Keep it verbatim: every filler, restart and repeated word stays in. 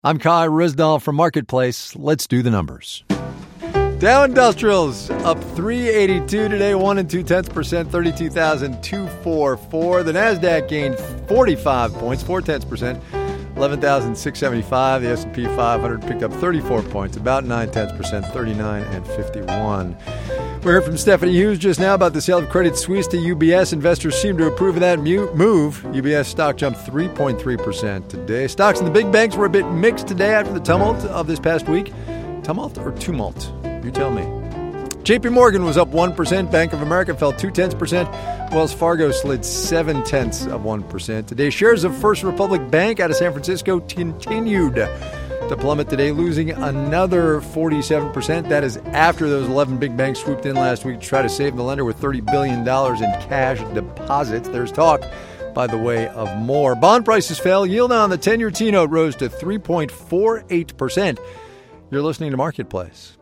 I'm Kai Rizdal from Marketplace. Let's do the numbers. Dow Industrials up three eighty-two today, one and two tenths percent, thirty-two thousand two hundred forty-four. The Nasdaq gained forty-five points, four tenths percent, eleven thousand six hundred seventy-five. The S and P five hundred picked up thirty-four points, about nine tenths percent, thirty-nine and fifty-one. We heard from Stephanie Hughes just now about the sale of Credit Suisse to U B S. Investors seem to approve of that move. U B S stock jumped three point three percent today. Stocks in the big banks were a bit mixed today after the tumult of this past week. Tumult or tumult? You tell me. J P Morgan was up one percent. Bank of America fell two tenths percent. Wells Fargo slid seven tenths of one percent. Today, shares of First Republic Bank out of San Francisco continued to plummet today, losing another forty-seven percent. That is after those eleven big banks swooped in last week to try to save the lender with thirty billion dollars in cash deposits. There's talk, by the way, of more. Bond prices fell. Yield on the ten-year T-note rose to three point four eight percent. You're listening to Marketplace.